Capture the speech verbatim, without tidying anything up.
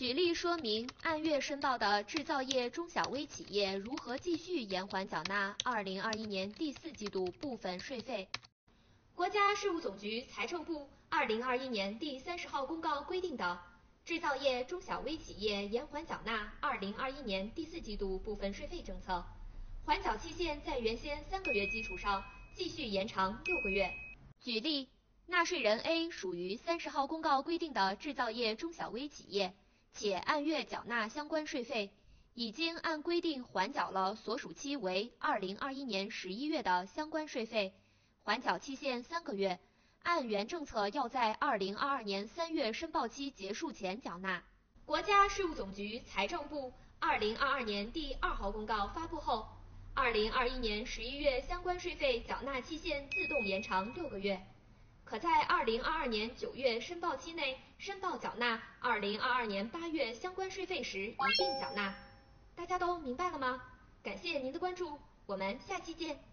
举例说明按月申报的制造业中小微企业如何继续延缓缴纳二零二一年第四季度部分税费。国家税务总局财政部二零二一年第三十号公告规定的制造业中小微企业延缓缴纳二零二一年第四季度部分税费政策，缓缴期限在原先三个月基础上继续延长六个月。举例，纳税人 A 属于三十号公告规定的制造业中小微企业，且按月缴纳相关税费，已经按规定缓缴了所属期为二零二一年十一月的相关税费，缓缴期限三个月，按原政策要在二零二二年三月申报期结束前缴纳。国家税务总局财政部二零二二年第二号公告发布后，二零二一年十一月相关税费缴纳期限自动延长六个月，可在二零二二年九月申报期内申报缴纳二零二二年八月相关税费时一并缴纳。大家都明白了吗？感谢您的关注，我们下期见。